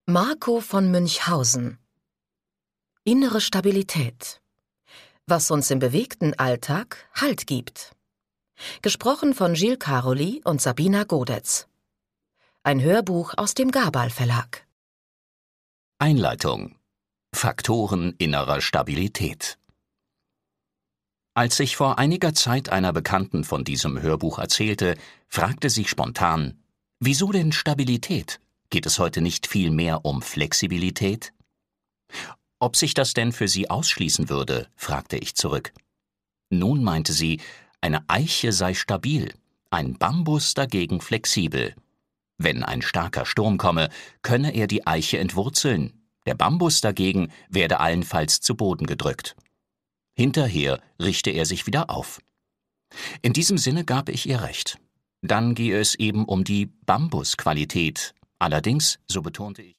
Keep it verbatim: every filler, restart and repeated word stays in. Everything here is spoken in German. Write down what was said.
Marco von Münchhausen. Innere Stabilität. Was uns im bewegten Alltag Halt gibt. Gesprochen von Gilles Caroli und Sabina Godetz. Ein Hörbuch aus dem Gabal Verlag. Einleitung. Faktoren innerer Stabilität. Als ich vor einiger Zeit einer Bekannten von diesem Hörbuch erzählte, fragte sie spontan: Wieso denn Stabilität? Geht es heute nicht viel mehr um Flexibilität? Ob sich das denn für sie ausschließen würde, fragte ich zurück. Nun meinte sie, eine Eiche sei stabil, ein Bambus dagegen flexibel. Wenn ein starker Sturm komme, könne er die Eiche entwurzeln, der Bambus dagegen werde allenfalls zu Boden gedrückt. Hinterher richte er sich wieder auf. In diesem Sinne gab ich ihr recht. Dann gehe es eben um die Bambusqualität. Allerdings, so betonte ich,